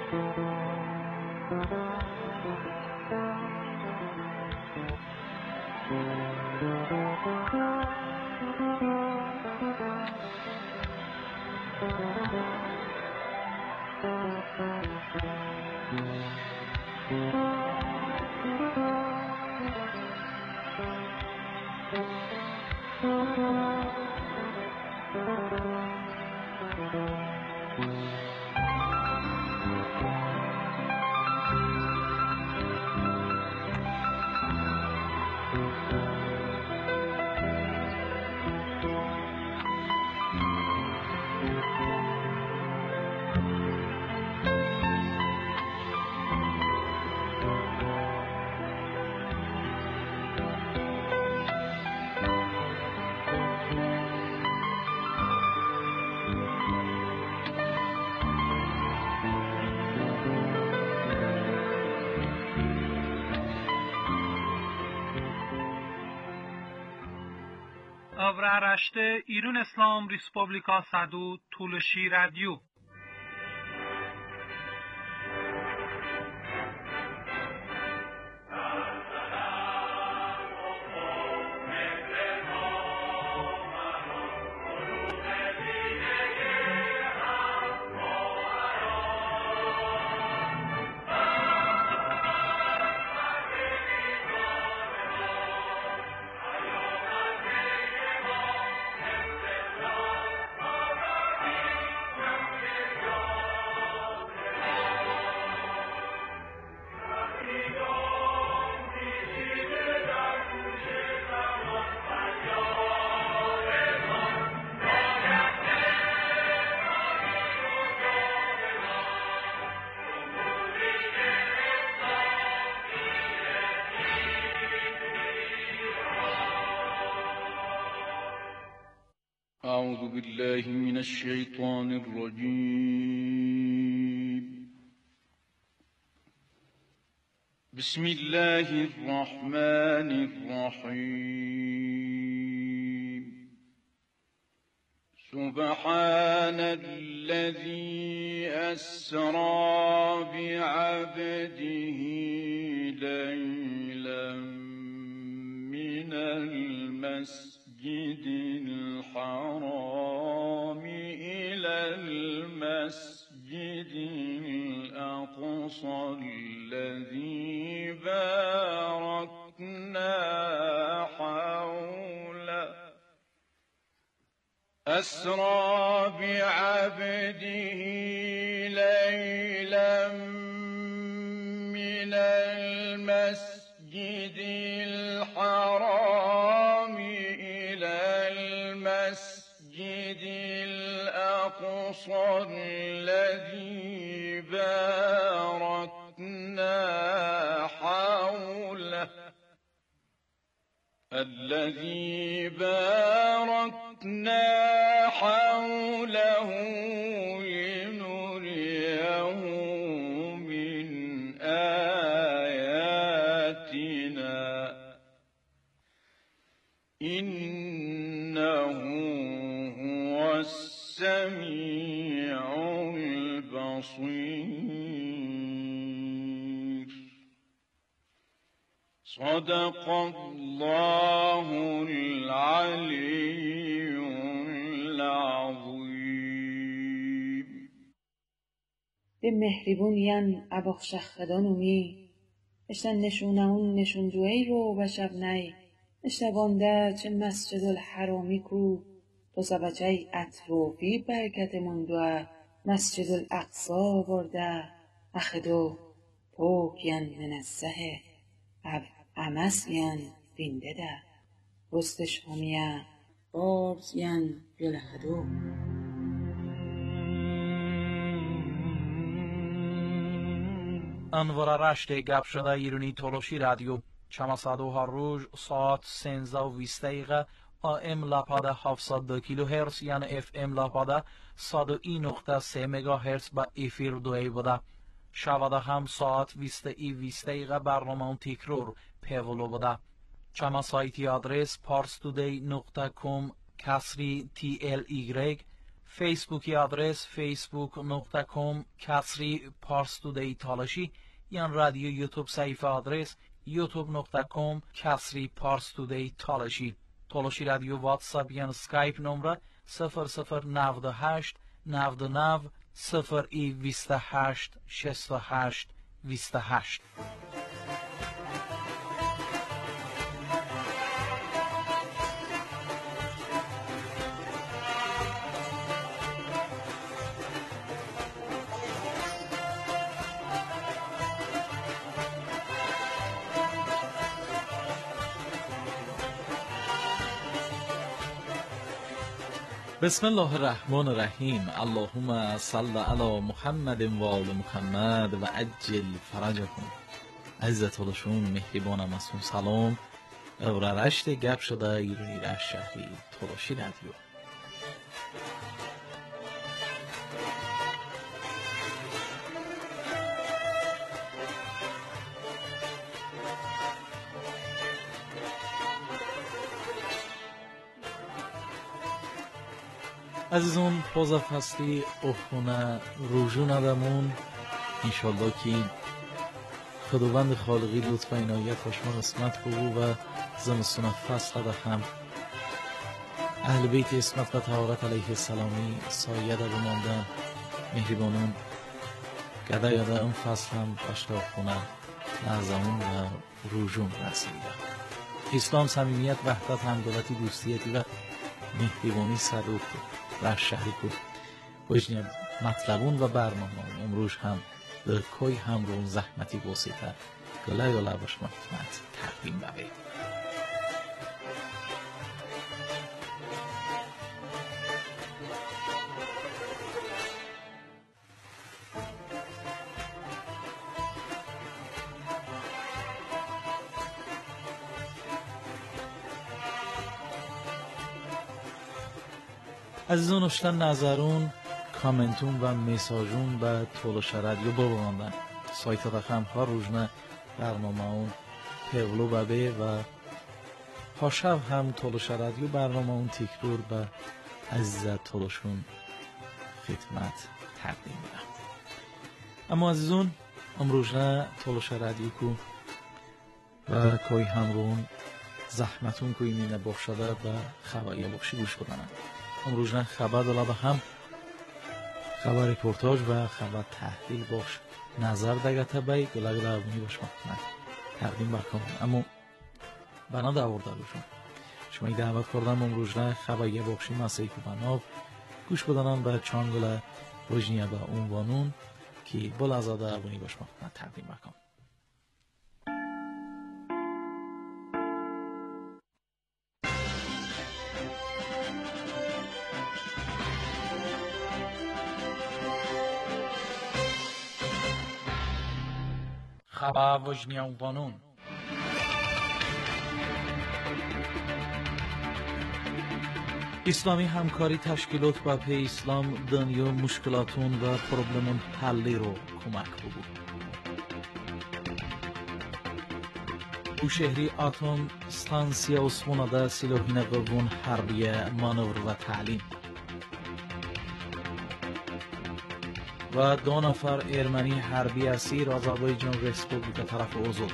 Avraaraște İran İslam Respublika Sadu Tulshi Radio. أعوذ بالله من الشيطان الرجيم. بسم الله الرحمن الرحيم. سبحان الذي أسرى بعبده ليلا من المسجد الحرام إلى المسجد الأقصى الذي باركنا حوله. أسرى بعبده ليلا من المسجد الحرام إلى المسجد الأقصى الذي باركنا حوله لنريه من آياتنا إنه هو السميع البصير. صدق الله العلي العظيم. به مهربونیان اباخشخدانومی اشتن نشونهون نشونجوی رو بشب نی اشتبانده چه مسجد الحرامی کو تو سبچه اطرافی برکت مندوه مسجد الاقصا برده اخدو پوکین منزه اب امسین بینده ده رستش همیه بارزین گلهدو. انوار رشت گپ شده ایرانی تولوشی رادیو چماسادو هر روز ساعت 13:20 AM لاپاده 702 کیلوهرتز یعنی FM لاپاده 101.3 مگاهرتز با افیر دوی بوده. شواده هم ساعت 20:20 برنامه تکرار پیولو بوده. چما سایتی آدرس parstoday.com/TLY فیسبوکی آدرس facebook.com/parstoday تالاشی یا رادیو یوتیوب صفحه آدرس youtube.com/parstoday تالاشی. تالاشی رادیو واتساپ یا اسکایپ نمره 0098 99 28 68 28. بسم الله الرحمن الرحیم. اللهم صل علی محمد و آل محمد و عجل فرجکم. عزت تولشون مهربانم ازتون سلام. رشت گپ شده ایرانی رشت شهری تولشی رادیو. عزیزان پوزا فصلی اخونه روژو ندمون انشالله که خداوند خالقی لطف و عنایت خوشما قسمت بگو و زمستون فصل ده هم اهل بیت اسمت و طهارت علیه السلامی سایه ده بماندن مهربانون گده یاده اون فصل هم باشته اخونه نعزمون و روژون رسیده. اسلام صمیمیت وحدت همدولتی دوستیتی و مهربانی صدوق و شهری کو وجنی مطلبون و برنامه امروز هم در کوی هم رو زحمتی بسیطه گله گله باش مفتمت تقدیم ببه. عزیزان اشتن نظرون کامنتون و میساجون به تولش رادیو بباندن سایت رقم ها روزنه برنامه اون پیولو ببه و پاشب هم تولش رادیو برنامه اون تکرور به عزیزت تولشون خدمت تقدیم میدم. اما عزیزان امروزنه تولش رادیو کو و کوی همرون زحمتون کوی مینه بخشده و خبایی بخشی گوش بدنن. امروزنه خبر دالا هم خبر رپورتاج و خبر تحلیل باش نظر دگته بای گلگ دربونی باش مطمئن تقدیم برکن. اما بنا دورده روشون شما ای دعوت کردم امروزنه خبری بخشی مسیح و بناب گوش بدنم به چانگل وجنیه به عنوانون که بل از دربونی باش مطمئن تقدیم برکن. خبر وجنی عنوانون اسلامی همکاری تشکیلات با پی اسلام دنیا مشکلاتون و پروبلمون حلی رو کمک بگو. بوشهری اتم ستانسیا اسموناده سلاحین قوون حربیه مانور و تعلیم و 2 نفر ارمنی حربی اسیر آذربایجان رسپوبلیکا طرف اوزول.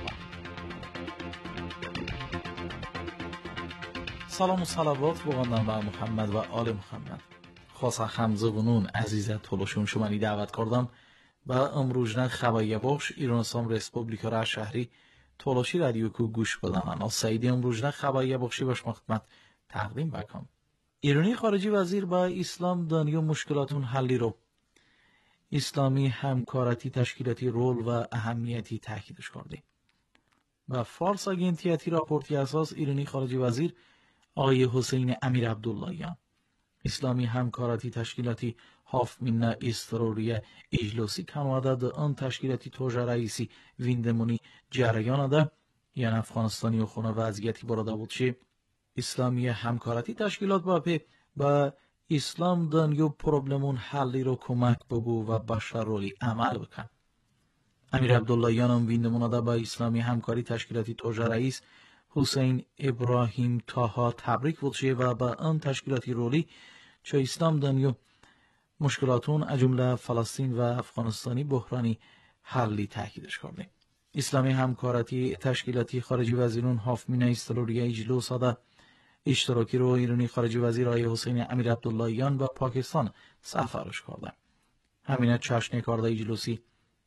سلام و صلوات بگندم به محمد و آل محمد. خاصا خمزه بنون عزیزت تولشون شمانی دعوت کردم و امروزنه خبایی بخش ایرانستان رسپوبلیکا را شهری تولشی رادیو کو گوش بدنن. از سعیدی امروزنه خبایی بخشی باش مخدمت تقدیم بکن. ایرانی خارجی وزیر با اسلام دنیا مشکلاتون حلی رو اسلامی همکارتی تشکیلاتی رول و اهمیتی تاکیدش کرده. و فارس اگنتیتی راپورتی اساس ایرانی خارجی وزیر آقای حسین امیر عبداللهیان اسلامی همکارتی تشکیلاتی هاف من استروری اجلاسی کنواده ده آن تشکیلاتی توجه رئیسی ویندمونی جریان ده یعنی افغانستانی و خونه وضعیتی براده بود چه اسلامی همکارتی تشکیلات با اسلام دنیا پروبلمون حلی رو کمک بگو و بشر رولی عمل بکن. امیر عبداللهیان هم ویندموناده با اسلامی همکاری تشکیلاتی توجه رئیس حسین ابراهیم تاها تبریک بودشه و با آن تشکیلاتی رولی چه اسلام دنیا مشکلاتون از جمله فلسطین و افغانستانی بحرانی حلی تاکیدش کرده. اسلامی همکارتی تشکیلاتی خارجی وزیرون هافمینه استروریه اجلوس دا اشتراکی رو ایرانی خارجی وزیر آقای حسین امیر عبداللهیان و پاکستان سفارش کرده. همینه چشنه کرده اجلوسی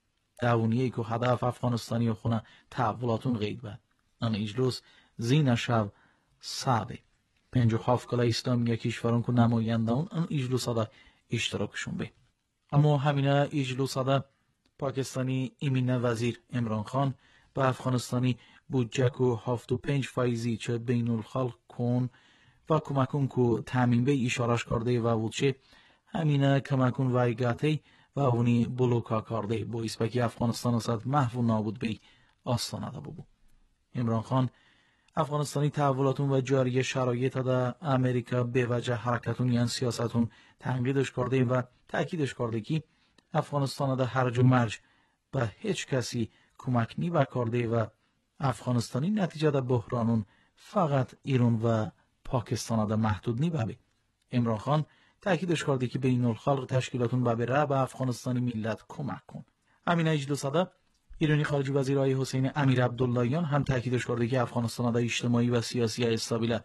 داونیه که هدف افغانستانی و خونه تحولاتون غید به. آن اجلوس زین شب ساده 57 کلا اسلامی کشوران که نمایندان آن اجلوس دا اشتراکشون به. اما همینه اجلوس دا پاکستانی امینه وزیر عمران خان با افغانستانی بودجه و 75% چه بین الخلق کن و کمکون که تامین به اشارش کرده و وچه همینه کمکون وایگاتی و اونی بلوکا کرده باعث بکی افغانستان صد محو و نابود بی آستانه ده ببو. عمران خان افغانستانی تحولاتون و جاری شرایط دا امریکا به وجه حرکتون یعنی سیاستون تنقیدش کرده و تأکیدش کرده که افغانستان دا هرج و مرج به هیچ کسی کمک نی کرده و افغانستانی نتیجه دا بحرانون فقط ایران و پاکستان دا محدود نی ببی. عمران خان تأکیدش کرده که بین الخلق تشکیلاتون به افغانستانی ملت کمک کن. همین اجلس دا ایرانی خارجی وزیر آقای حسین امیر عبداللهیان هم تأکیدش کرده که افغانستان دا اجتماعی و سیاسی استابیل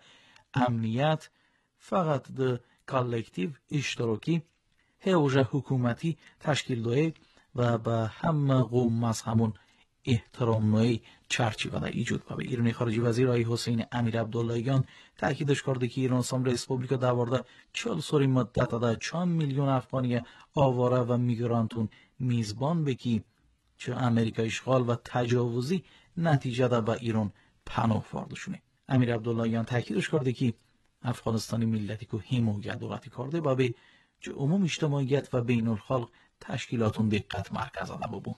امنیت فقط د کالکتیو اشتراکی هوجه حکومتی تشکیل داده و به هم قوم مذهبون احترام نوعی چرچیوه دا ایجود به. ایرانی خارجی وزیر آقای حسین امیر عبداللهیان تأکیدش کرده که ایران سام ریسپوبلیکا دوارده 40 سوری مدت دا 4 میلیون افغانی آواره و میگرانتون میزبان بکی چه امریکا اشغال و تجاوزی نتیجه دا به ایران پناه واردشونه. امیر عبداللهیان تأکیدش کرده که افغانستانی ملتی که حمایت دولتی کرده و به عموم اجتماعیت و بین الخلق تشکیلاتون دقت مرکز ده ببون.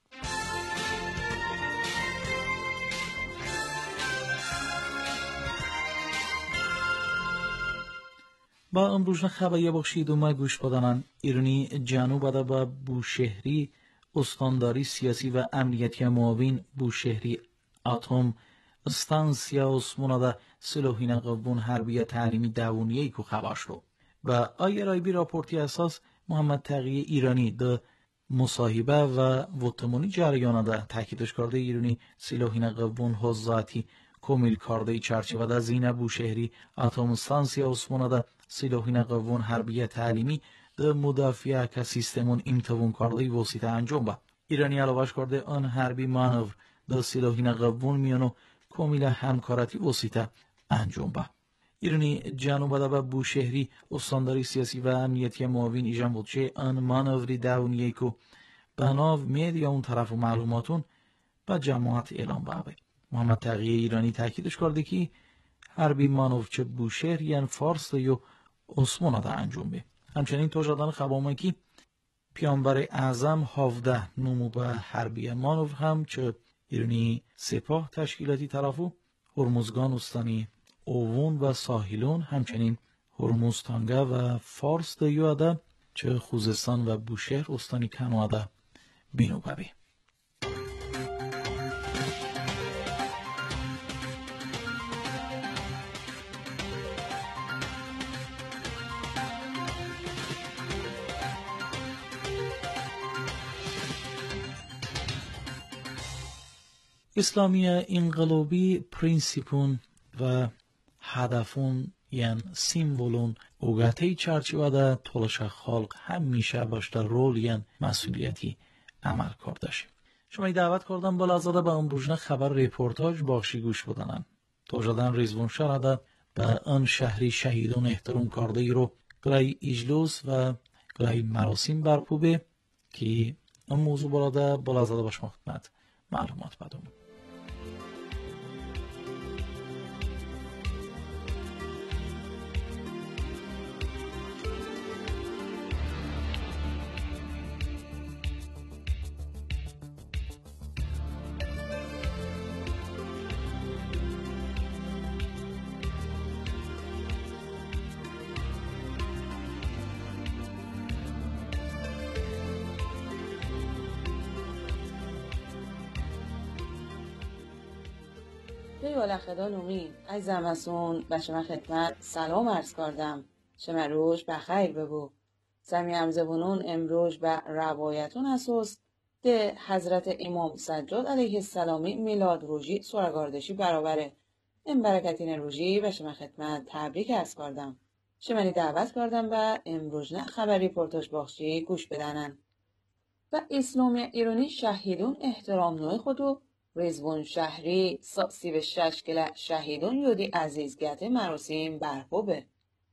با امروز خبری بخشید و ما گوش بدانن ایرانی جنوب ده با بوشهری استانداری سیاسی و امنیتی معاون بوشهری اتم استانسیا عثمانه ده سلوحین قوون حربی تعلیمی داونیه که خبر شد و آیرایبی راپورتی اساس محمد تقی ایرانی ده مصاحبه و وطمونی جریانه ده تاکیدش کرده ایرانی سلوحین قوون حضاتی کمیل کرده چرچه ده زینه بوشهری اتم استانسیا عثمانه ده سلوحین قوون حربی تعلیمی ده مدافعه که سیستمون امتوان کرده وسیطه انجام با. ایرانی علاوهش کرده آن حربی مانور ده سلوحین قوون میانو کمیل همکارتی وسیطه انجام با. ایرانی جنوب ده با بوشهری استانداری سیاسی و امنیتی معاون ایجان بود چه آن مانوری داونیه که بناو میدیا اون طرف و معلوماتون با جماعت اعلام بابه. محمد تقی ایرانی تاکیدش کرده که حربی مانور چه بوشهر یعنی فارس یا عثمانه ده انجام به. همچنین توجدان خبامه که پیامبر اعظم 17 نمو به حربی مانور هم چه ایرانی سپاه تشکیلاتی طرفو هرمزگان استانی اوون و ساحلون همچنین هرمز تانگه و فارس ده یاده چه خوزستان و بوشهر استانی کنواده بینو ببی. اسلامی انقلابی پرینسیپون و هدفون یعنی سیمبولون اوگته چرچیوه ده طولش خلق همیشه باشده رول یعنی مسئولیتی عمل کردش. شما دعوت کردم بالا ازاده به امروزنه خبر ریپورتاج باخشی گوش بدنن. توجدن ریزون شرده به آن شهری شهیدون احترام کرده ای رو گرای اجلوس و گرای مراسم برپوبه که اون موضوع بالا ازاده باش خدمت معلومات بدم. خدا نومی عزیزم هستون به شما خدمت سلام عرض کردم. شما روش بخیر ببو. سمی زبونون امروز به روایتون اساس ده حضرت امام سجاد علیه السلام میلاد روژی سوراگاردشی برابره. این برکتین روژی و شما خدمت تبریک عرض کردم. شمانی دعوت کردم و امروز نه خبری پرتاش باخشی گوش بدنن. و اسلامی ایرانی شهیدون احترام نوع خودو رضوان شهری 36 کل شهیدون یودی عزیزگت مراسم برپا به.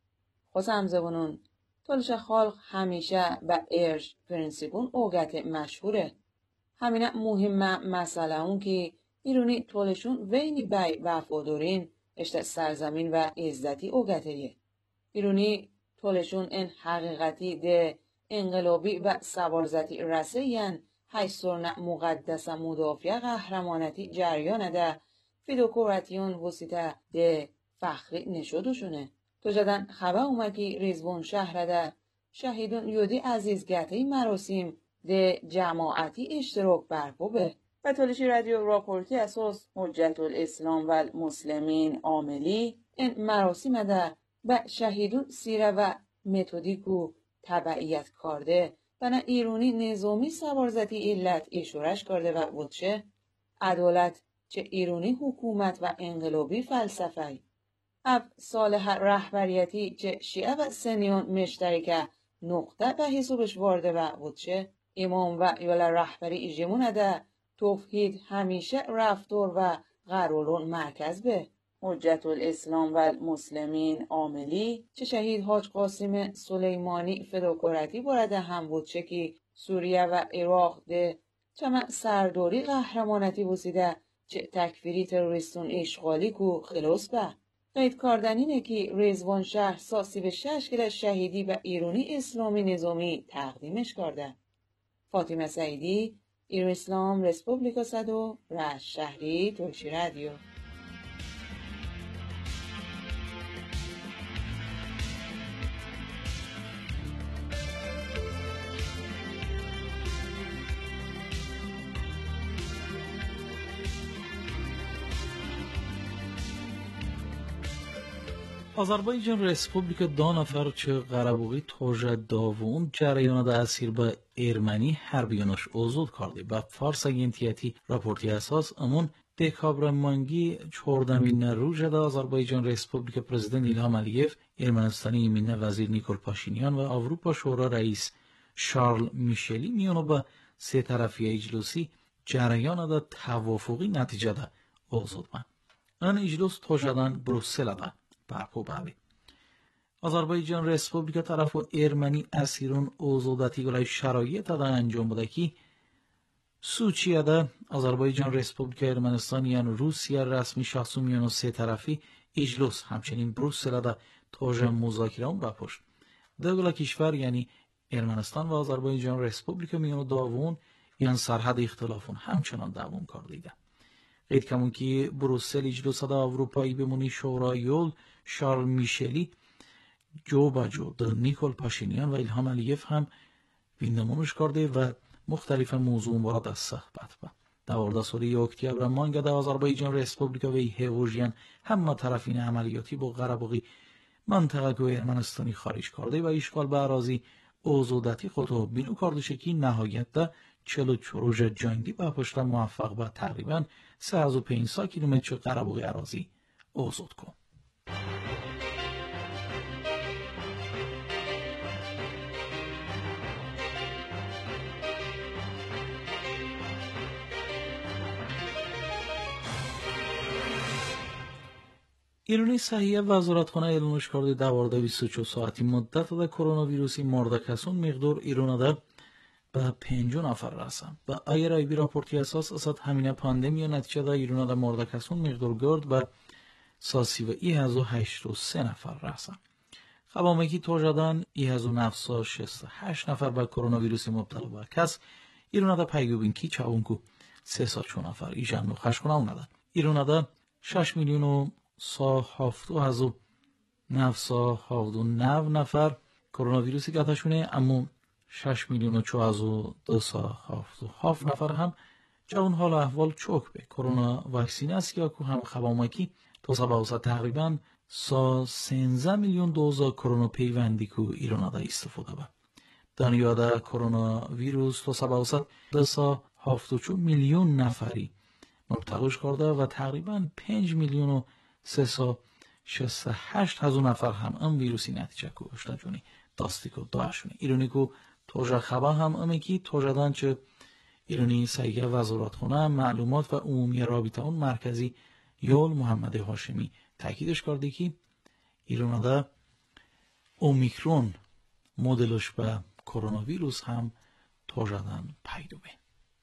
خوزم زبونون تولش خالق همیشه به ارش پرنسیپون اوگت مشهوره. همینه مهم مسئله اون که ایرانی تولشون وینی بی وفادارین اشت سرزمین و عزتی اوگتهیه. ایرانی تولشون این حقیقتی ده انقلابی و سوارزتی رسیین حیثورن مقدس مدافع قهرمانتی جریان ده فیدوکوراتیون وسیطه ده فخری نشودشونه. تو جدن خبر اومد که رضوان شهر ده شهیدون یودی عزیزگتی مراسم ده جماعتی اشتراک برپا به. و تولشی رادیو راپورتی اساس حجت الاسلام و المسلمین عاملی این مراسم ده به شهیدون سیره و متدیکو تبعیت کرده و نه ایرانی نظامی سوارزتی علت اشورش کرده و بودشه عدالت چه ایرانی حکومت و انقلابی فلسفه اب صالح رهبریتی چه شیعه و سنیون مشترکه نقطه به حسابش وارده و بودشه امام و یال رهبری ایجمونه ده توحید همیشه رفتار و قرارون مرکز به. حجت الاسلام و المسلمین عاملی چه شهید حاج قاسم سلیمانی فداکارتی بارده هم بود چه که سوریه و عراق ده چه سرداری قهرمانتی بوسیده چه تکفیری تروریستون اشغالی کو خلاص به. قید کردنینه که رضوان شهر 36 کل شهیدی و ایرانی اسلامی نظامی تقدیمش کرده. فاطمه سعیدی، ایران اسلام رسپوبلیکا صدو رشت شهری ترکی رادیو. Azərbaycan Respublika Danafar çı Qarabuği toja davun jarayonida asir ba Erməni hərbi yanaş ozod kardı. Ba Fars agentiyeti raporti asas amun dekabranmangi 14 rujada Azərbaycan Respublika Prezident İlham Əliyev, Ermənistani eminə vəzir Nikol Paşinyan və Avropa Şura rəis Şarl Mişeli میانو با سه طرفی اجلاسی jarayonida توافقی nəticədə ozod ban. An iclas tojadan Brüsseldə برپا بابی. آذربایجان رسپوبلیکا طرف و ارمنی اسیرون اوزودتی گلای شرایط دا انجام بوده که سوچیه دا آذربایجان رسپوبلیکا ارمنستان یعنی روسیه رسمی شخصومیان و سه طرفی اجلاس همچنین بروسل دا تاج مذاکره اون بپشت. دو کشور یعنی ارمنستان و آذربایجان رسپوبلیکا میانو داوون یعنی سرحد اختلافون همچنان دوام کردیده. قید کمون که بروسل اجلاس دا اروپایی بمونی شورای یول شارل میشلی جو با جو در نیکول پاشینیان و ایلهام علیف هم بیندمونش کرده و مختلف موضوع مراد از صحبت با. دوارده سوری اکتبر مانگه در آذربایجان رسپوبلیکا و هیوژین همه طرفین عملیاتی با قرباقی منطقه گوی ارمنستانی خارج کرده و اشغال به اراضی اوزودتی خودو بینو کرده شکی نهایت ده 44 جنگی با پشت موفق با تقریبا 350 کیلومتر قرباقی اراضی اوزود کن. ایرانی صحیح وزارتخانه اعلامش کرده 24 ساعتی مدت دا کرونا ویروسی مرده کسون مقدار ایران دا به 5 نفر رسن. با ایر ای بی راپورتی اساس اساد همینه پاندمی و نتیجه دا ایران دا مرده کسون مقدار گرد به 1083 نفر رسن. خبامه که توجدن 1968 نفر به کرونا ویروسی مبتلا به کس ایران دا پیگوبین کی چاونکو 304 نفر ایجان و خشکونه اوندن. ایران دا 6 میلیون و 979 نفر کرونا ویروسی گرفتشونه اما 6 میلیون و 4277 نفر هم جوان حال احوال چوک به کرونا واکسینه است که هم خبامکی تو سبا تقریبا 13 میلیون دوزا کرونا پیوندی که ایران دا استفاده با دنیادا کرونا ویروس تو سباوسط دسا 74 میلیون نفری مبتلاش کرده و تقریبا 5 میلیون و 368 هزار نفر هم ام ویروسی نتیجه کشته جونی داستی کو داشونه ایرانی کو توجه خبر هم امی کی توجدان چه ایرانی سایه وزارت خونه معلومات و عمومی رابطه اون مرکزی یول محمد هاشمی تاکیدش کرده که ایران دا اومیکرون مدلش به کرونا ویروس هم توجدان پیدا به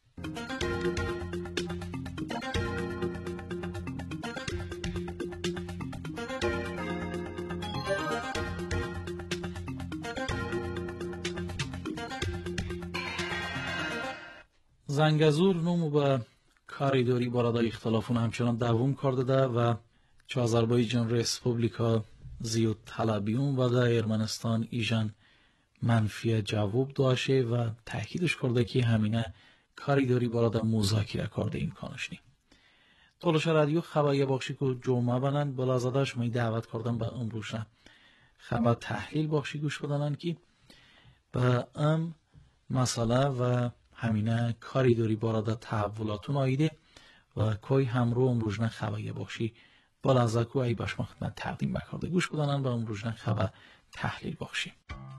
زنگزور نمو به کاریدوری بارada اختلافون همچنان دوام کرده ده و چه آذربایجان ریسپوبلیکا زیاد طلبیون و در ارمنستان ایجان منفی جواب داشته و تاکیدش کرده که همینه کاریدوری بارada مذاکره کرده امکانش نی. طولش رادیو خبری بخشی که جمعه بنن بلازداش می دعوت کردن به امروزه خبر تحلیل بخشی گوش بدنن که به ام مسئله و همینه کاریدوری بارada تحولاتون آیده و کوی همرو امروزنه خبری بخشی بلازدکو ای باش خدمت تقدیم بکرده گوش بدنن به امروزنه خبر تحلیل بخشی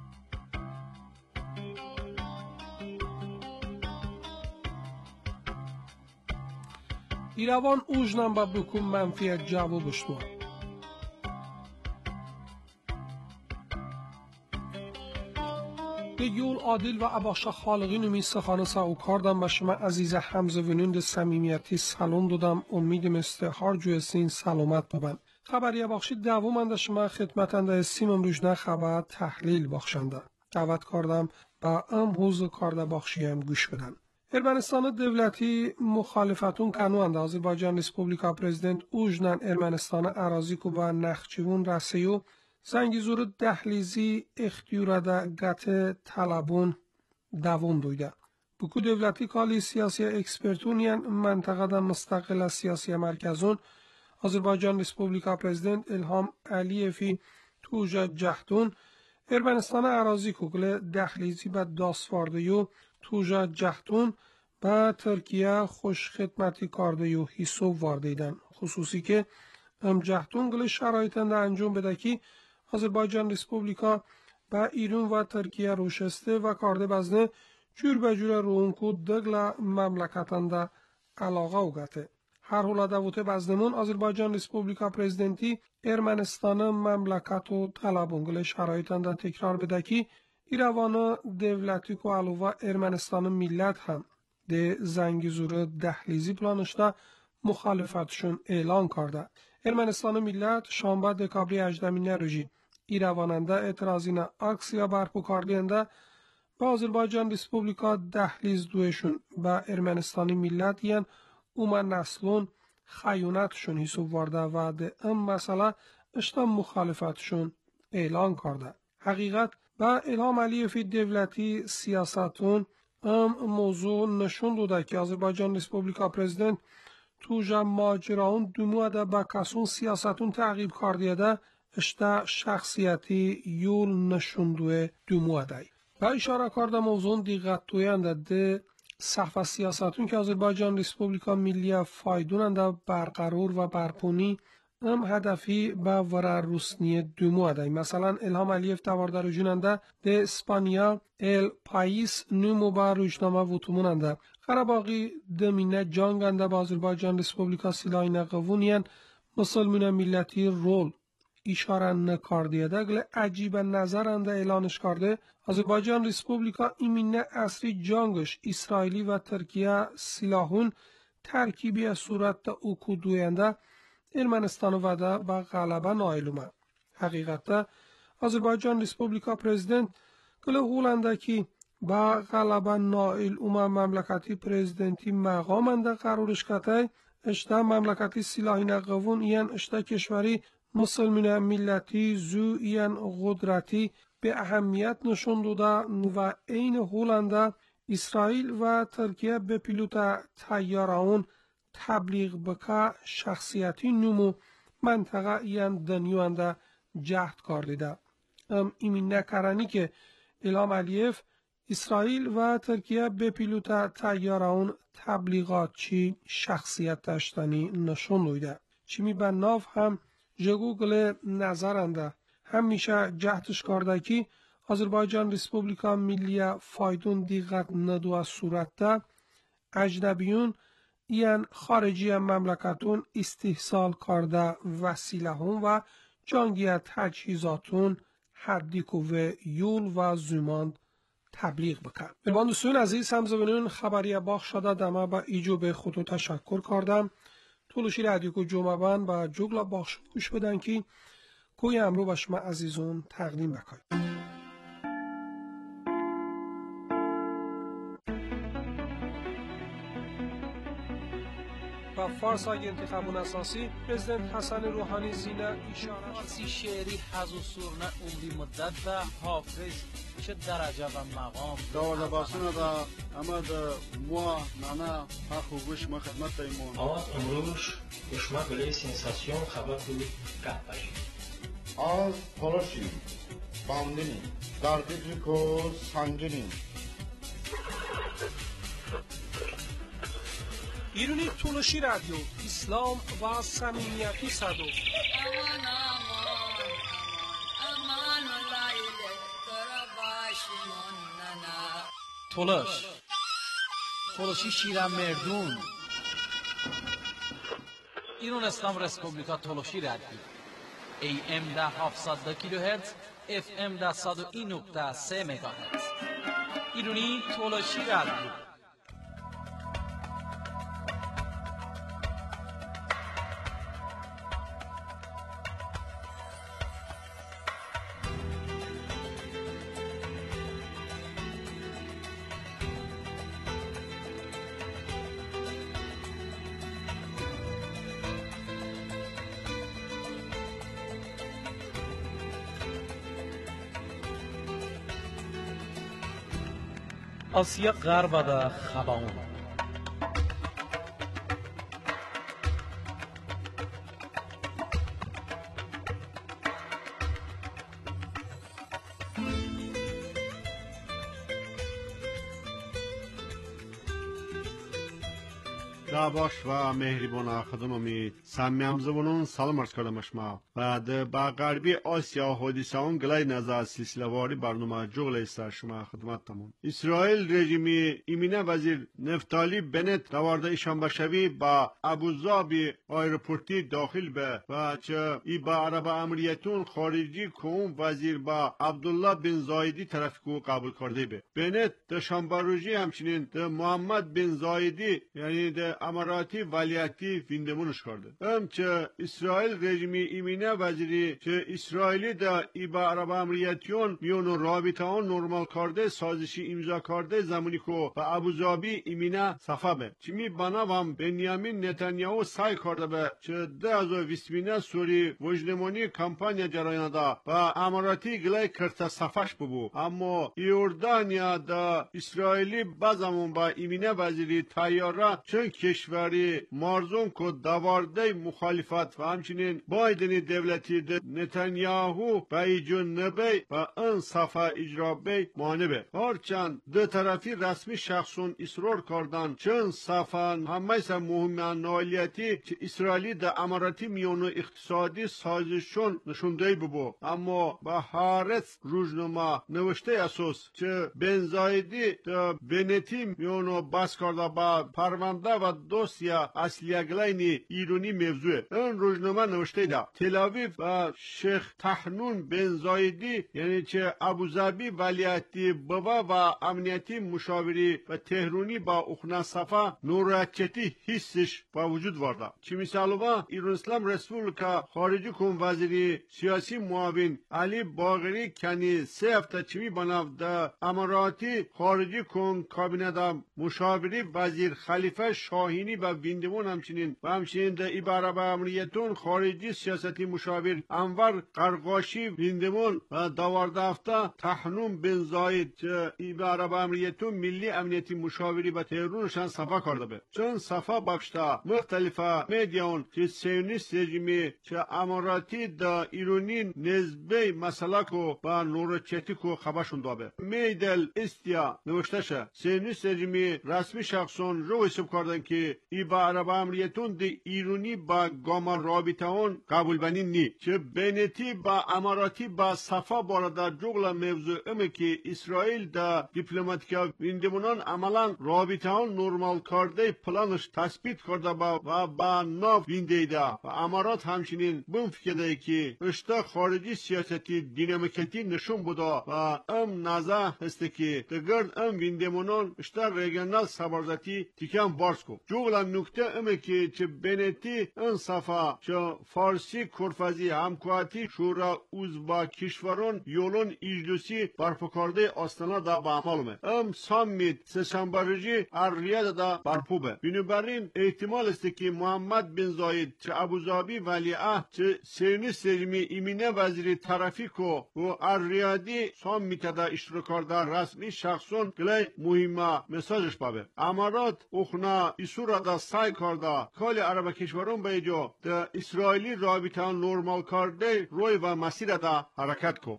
İrəvan ucla Babukun mənfiyyət cavabışdı. به یول عادل و عباشه خالقی نمی سخانه ساو کردم و شما عزیز همزوینند صمیمیتی سلام دادم امیدم است هر جوستین سلامت ببن خبری بخشی دوامنده شما خدمتنده سیمم روزنه خبر تحلیل بخشنده دعوت کردم با ام حوز کارده بخشی هم گوش بدن ارمنستان devleti مخالفتون کنوند آذربایجان ریسپوبلیکا پرزیدنت اوجنن ارمنستان اراضی کو با نخچیون رسیو زنگیزور دهلیزی اختیورده گته طلبون دوام دویده. بکو devleti کالی سیاسی اکسپرتونین منطقه مستقل سیاسی مرکزون آذربایجان ریسپوبلیکا پرزیدنت الهام علیفی توجه جهتون ارمنستان اراضی کوگل دهلیزی به داسواردیو توجه جهتون به ترکیه خوش خدمتی کاردیو حساب واردیدن خصوصی که جهتون گل شرایطنده انجام بده که آذربایجان ریسپوبلیکا با ایران و ترکیه روشسته و کارده بزنه جور به جور روونکو دگل مملکتنده علاقه اوگته. هر حالا دوته بزنمون آذربایجان ریسپوبلیکا پرزیدنتی ارمنستان مملکت و طلبونگل شرایطنده تکرار بده که ایروان devleti کو علاوه ارمنستان ملت هم ده زنگیزور دهلیزی پلانشته مخالفتشون اعلان کرده. ارمنستان ملت شنبه دکابری 18 روژی ایرواننده اعتراضین اکسیا برپا کردنده با آذربایجان ریسپوبلیکا دهلیز دوشون با ارمنستان ملت یان اومن نسلون خیانتشون حساب وارده و ده ام مسئله اشتا مخالفتشون اعلان کرده. حقیقت با الهام علیفی devleti سیاستون موضوع نشون داده که آذربایجان ریسپوبلیکا پرزیدنت توجه ماجراون دموده با کسون سیاستون تعقیب کردیده اشتا شخصیتی یول نشوندوه دموده و اشاره کرده موضوع دیگت توینده ده صحفه سیاستون که آذربایجان ریسپوبلیکا ملی فایدوننده برقرار و برپونی هدفی با ورر روسنی دموده مثلا الهام علیف تواردر روجوننده ده اسپانیا ال پاییس نمو با روشنامه وطموننده قرباقی دمینه جانگنده با آذربایجان ریسپوبلیکا سیلاین قوونین مسلمون ملتی رول اشاره نکردیه گل عجیب نظرنده اعلانش کرده آذربایجان ریسپوبلیکا ایمینه اصری جانگش اسرائیلی و ترکیه سلاحون ترکیبی صورت اوکو دوینده ارمنستان وده با غلبه نایلومه. حقیقتا آذربایجان ریسپوبلیکا پرزیدنت گل هولنده که با غلبه نایل مملکتی پرزیدنتی مقامنده قرارش کته اشتا مملکتی سلاحین قوون این اشتا کشوری مسلمین ملتی زو این قدرتی به اهمیت نشون داده و این هولنده اسرائیل و ترکیه به پیلوت تیارهون تبلیغ بکا شخصیتی نمو منطقه این دنیوانده جهد کردیده. ایمین نکرانی که الهام علیف اسرائیل و ترکیه به پیلوت طیاران تبلیغاتچی شخصیت داشتنی نشون دویده. چیمی به ناف هم جگوگل نظرنده همیشه جهتش کرده که آذربایجان ریسپوبلیکا ملی فایدون دیقت ندو از صورت ده اجنبیون این خارجی مملکتون استحصال کرده وسیله هم و جانگی تجهیزاتون حدیکو و یول و زوماند تبلیغ بکن. مهمان دوستان عزیز همزبانان خبری باخ شده دمه با ایجو به خودو تشکر کردم. طولشی رادیو کو جمعه بان با جوگلا باخش گوش بدن که کوی امرو با شما عزیزون تقدیم بکنیم. با فارس های انتخابون اساسی پرزیدنت حسن روحانی زینه اشاره فارسی شعری حز و سرنه عمری مدت و حافظ چه درجه و مقام داوره باسونه دا اما دا موا نانا حق و گوش ما خدمت ایمون آز امروش گوشما گله سنساسیون خبر کنید که باشید آز پرشی باندینی در دیگری کو سنگینی ایرونی طولشی رادیو اسلام و صمیمیتی صدو امان لایله تر باشمون ننا طولشی شیرم مردون ایران اسلام رسپوبلیکا طولشی رادیو AM ده 700 کیلوهرتز FM ده 101.3 مگاهرتز ایرونی طولشی رادیو آسیا غرب ده خباون داباش و مهربان خدممی سمیم زبونون سلام عرض کردم شما بعد با غربی آسیا حادثه اون گلای نظر سلسله واری برنامه جغل است شما خدمتتون. اسرائیل رژیمی ایمینه وزیر نفتالی بنت دوارده شنبهشوی با ابوظبی آیرپورتی داخل به و چه ای با عرب امریتون خارجی کوم وزیر با عبدالله بن زایدی طرف کو قبول کرده به بنت ده شنبه روزی همچنین ده محمد بن زایدی یعنی ده اماراتی ولیتی ویندمونش کرده هم چه اسرائیل رژیمی ایمینه وزیری چه اسرائیلی دا ای با عرب امریتیون میونو رابطه ها نرمال کرده سازشی امضا کرده زمانی که با ابوظبی ایمینه صفا به چمی بناوام بنیامین نتانیاهو سعی کرده به چه 2020 سوری وجدمانی کمپانیا جریان دا با اماراتی گلای کرتا صفاش ببو اما یوردانیا دا اسرائیلی بازمون با ایمینه وزیری تیاره چون کشوری مارزون که دوارده مخالفت و همچنین بایدنی دولتی ده نتانیاهو با ایجون نبی و ان صفا اجرا بی مانبه هرچند دو طرفی رسمی شخصون اصرار کردن چون صفا همه سا مهم نالیتی چه اسرائیلی ده اماراتی میونو اقتصادی سازشون نشونده ببو اما با حارس روزنامه نوشته اساس چه بنزایدی ده بنتی میونو بس کرده با پرونده و دوسیا اصلی گلینی ایرانی موضوع این روزنامه نوشته ده تل‌آویو و شیخ تحنون بن زایدی یعنی چه ابوظبی ولیعتی بابا و امنیتی مشاوری و تهرونی با اخنا صفا نوراچتی حسش با وجود وارده چی مثالو با ایران اسلام رسپوبلیکا خارجی کن وزیری سیاسی معاون علی باقری کنی 3 هفته چی بناو ده اماراتی خارجی کن کابینه ده مشاوری وزیر خلیفه شاه شاهینی و ویندمون همچنین در اداره امنیتون خارجی سیاستی مشاور انور قرقاشی ویندمون و داوردافته تحنوم بن زاید که اداره امنیتون ملی امنیتی مشاوری و تهرونشان صفا کرده به چون صفا بخشتا مختلفه میدیون که سیونیست رژیمی که اماراتی دا ایرانی نسبه مسلکو و نورچتیکو خبرشون دابه میدل استیا نوشتشه سیونیست رژیمی رسمی شخصون رو حساب کردن که اداره امنیتون دی ایرانی با گاما رابطهون قبول بنین نی که بینتی با اماراتی با صفا بارده جغل موضوع امه که اسرائیل دا دیپلماتیکا ویندمونان عملا رابطهون نورمال کرده پلانش تثبیت کرده و با ناف ویندیده و امارات همچنین بون فکرده که اشتا خارجی سیاستی دینامیکتی نشون بوده و نظر هسته که دگرد ویندمونان اشتا ریگنال سبارزتی تیکم بارس کو جغل نکته امه که چه بینتی صفا چه فارسی کرفزی همکواتی شورا اوزبا کشوران یولون ایجلوسی برپکارده آستانا دا با عمالمه سامیت سشنبرجی اریاد دا برپوبه بنابراین احتمال است که محمد بن زاید چه ابوظبی ولیعهد چه سیونیست رژیمی ایمینه وزیر ترافیک و اریادی سامیت دا اشتراک در رسمی شخصون گلی مهمه مساجش بابه امارات اخنا ایسورا دا سای کرده کالی عرب کشورون بیجا دا اسرائیلی رابطه نورمال کرده روی و مسیر دا حرکت کو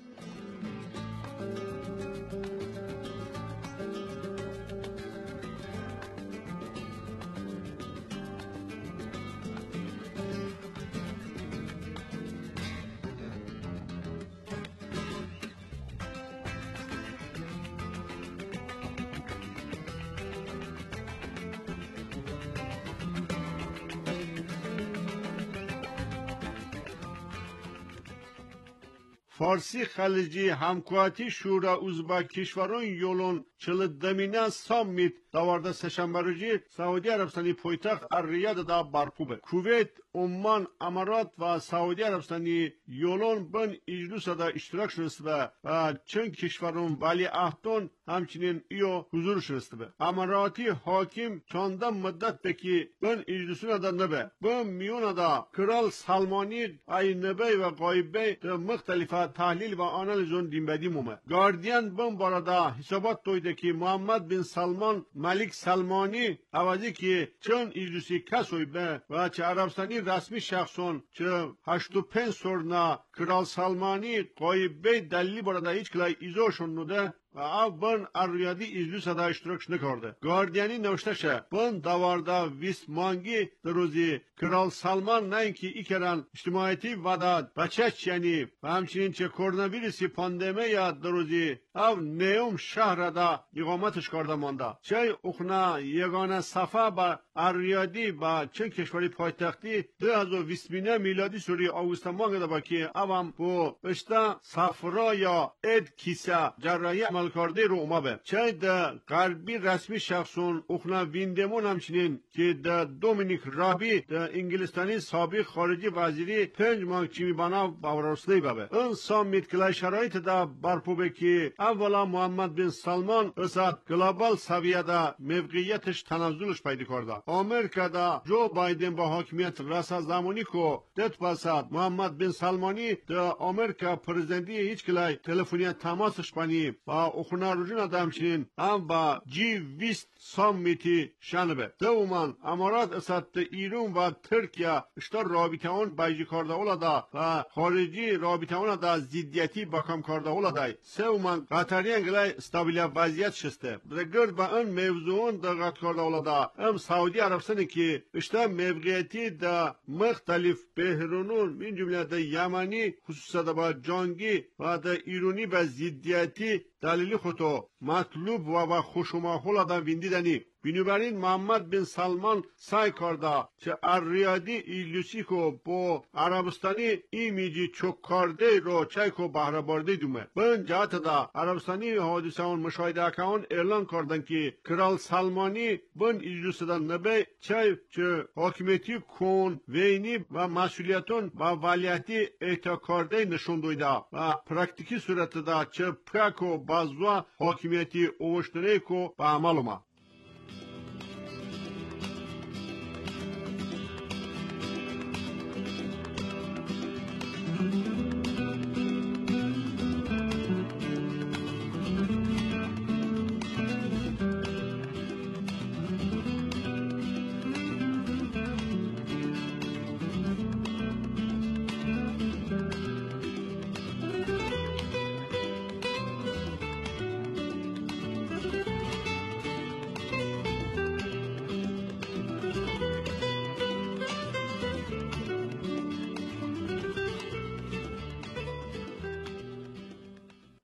فارسی خلیجی همکواتی شورا اوزبک کشوران یولون چل دمینه سامیت داورده سشنبرجی سعودی عربستانی پایتخت الریاد دا برپوبه کویت عمان امارات و سعودی عربستانی یولون بن اجلس دا اشتراک شده و چند کشوران ولی عهدون همچنین ایو حضور شده اماراتی حاکم چانده مدت بکی بن اجلسون دا نبه بن میون دا کرال سلمانی ای نبه و غایبه دا مختلفه تحلیل و آنالیزون دینبدی مومه گاردین بن بارده حسابات تویده که محمد بن سلمان ملک سلمانی عوضی که چون اجلسی کسوی به و چه عربستانی رسمی شخصون چه 85 سورنا کرال سلمانی غایبه دلیلی بارده هیچ کلای ایزوشون نوده و او بن اریادی اجلس دا اشتراکش نکرده گاردیانی نوشته شه بن دوارده ویست مانگی در روزی کرال سلمان نه اینکه ایکران اجتماعیتی وداد بچه یعنی و همچنین چه کوروناویروسی پاندمی یا در روزی او نیوم شهر دا اقامتش کرده مانده چه اخنا یگانه صفحه با اریادی با چه کشوری پایتختی 2020 میلادی سوری آگوست مانگده با که او هم بو اشتا صفرا یا اد کیسه جراحی عمل کرده رو اومده چه در غربی رسمی شخصون اخنا ویندمون همچنین که در دومینیک رابی در انگلستانی سابق خارجی وزیری 5 ماه چیمی بنا باورسلی بابه اون سامیت کلای شرایط دا برپوبه که اولا محمد بن سلمان اساد گلوبال سویه دا موقعیتش تنزلش پیدا کرده امریکا دا جو بایدن با حاکمیت رسا زمانی کو دت پاساد محمد بن سلمانی دا امریکا پرزیدنتی هیچ کلای تلفنی تماسش بانی با اخنا روجون دا همچنین هم با G20 سامیتی شنبه دومان امارات اساد ایران و ترکیه اشتر رابطه اون بیجی کرده اولا دا و خارجی رابطه اون دا زیدیتی با کم کرده اولا دا سومان قطری انگلای استابیلی وضعیت شسته دگرد با اون موضوعون دقت کرده اولا دا هم سعودی عربستانی که اشتر موقعیتی دا مختلف بحرانون من جمله دا یمنی خصوصا دا با جانگی و دا ایرانی با زیدیتی دلیلی خودو مطلوب و خوشوماخول دا ویندیدنی بنابراین محمد بن سلمان سعی کرده که اریادی ایلیوسی کو با عربستانی ایمیجی چوک کرده رو چای کو بهره برده دومه بن جهت دا عربستانی حادثه اون مشاهده اکاون اعلان کردن که کرال سلمانی بن ایلیوسی دا نبه چای چه حاکمیتی کن وینی و مسئولیتون و ولیتی احتا کرده نشون دویده و پرکتیکی صورت دا چه پرکو بازوا حاکمیتی اوشتره کو به عمل اومد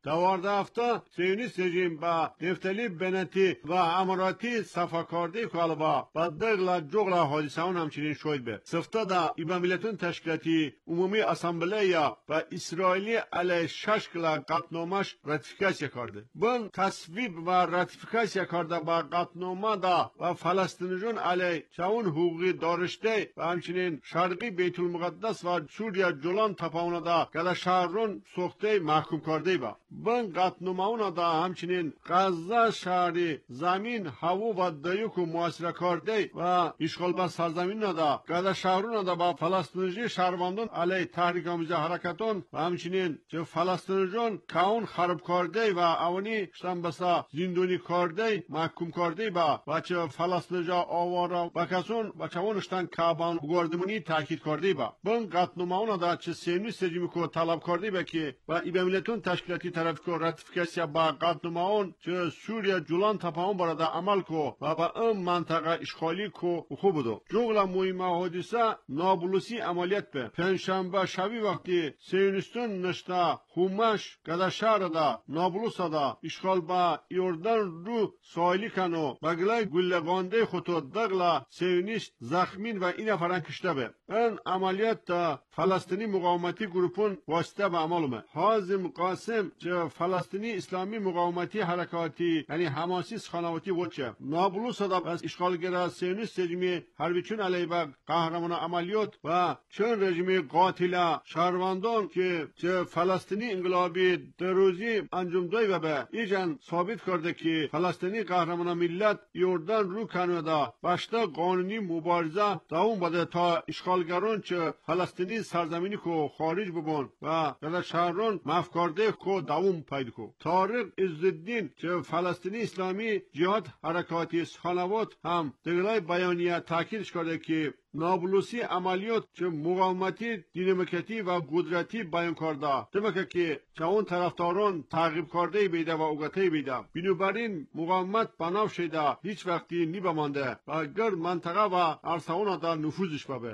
دوارده هفته سیونیست رژیم با نفتالی بنتی و اماراتی صفاکارده کالبا با دغلا جغلا حادثه اون همچنین شوید به سفته دا ایبا ملتون تشکیلاتی عمومی اسامبلیا و اسرائیلی علی ششکلا قطنامش راتیفیکاسیا کرده. بن تصویب و راتیفیکاسیا کرده با قطنامه دا و فلسطینیون علی چون حقوقی دارشته و همچنین شرقی بیت المقدس و سوریا جولان تپاونا دا گدا شهرون سوخته محکوم کرده با. بن قطنامه اونا دا همچنین غزه شهری زمین هوا و دایوک و محاصره کرده و اشغال با سرزمین دا گدا شهرون دا با فلسطینی شهروندان علی تحریک آمیز حرکتون و همچنین چه فلسطینیون کاون خراب کرده و اوانی شتن بسا زندونی کرده محکوم کرده با و چه فلسطینی آوارا و کسون و چه اونشتن کابان بگردمونی تاکید کرده با. بن قطنامه اونا دا چه سیونیست رژیم کو طلب کرده با که و ایبا ملتون تشکیلاتی طرف کو راتیفیکاسیا با قطنامه اون چه سوریا جولان تپاون برده عمل کو و با ام منطقه اشغالی کو خوب بودو. جغلا مهمه حادثه نابلوسی عملیات به پنجشنبه شبی وقتی سیونیستون نشتا خومش گدا شهر دا نابلوس دا اشغال با یوردان رو ساحلی کنو بگلای گلگانده خودو دغلا سیونیست زخمین و این فران کشته به این عملیات دا فلسطینی مقاومتی گروپون واسطه به عملومه. حازم قاسم چه فلسطینی اسلامی مقاومتی حرکاتی یعنی حماسی سخانواتی وچه نابلوس دا از اشغالگر سیونیست رژیمی حربیچون علیه به قهرمان عملیات و چون رژیمی قاتل شهروندان که چه فلسطینی انقلابی دروزی انجام دای و به ایجان ثابت کرده که فلسطینی قهرمان ملت یوردان رو کنودا باشتا قانونی مبارزه دوام بده تا اشغالگران چه فلسطینی سرزمینی کو خارج ببون و در شهران مفکرده کو دوام پیدا کو. طارق عزالدین چه فلسطینی اسلامی جهاد حرکاتی سخانوات هم دغلای بیانیه تاکید کرده که نابلوسی عملیات چه مقاومتی دینامیکتی و قدرتی بیان کرده دمکه که چه اون طرفداران تعقیب کرده بیده و اوگته بیده بنابراین مقاومت بناو شده هیچ وقتی نی بمانده و گر منطقه و عرصه در نفوذش ببه.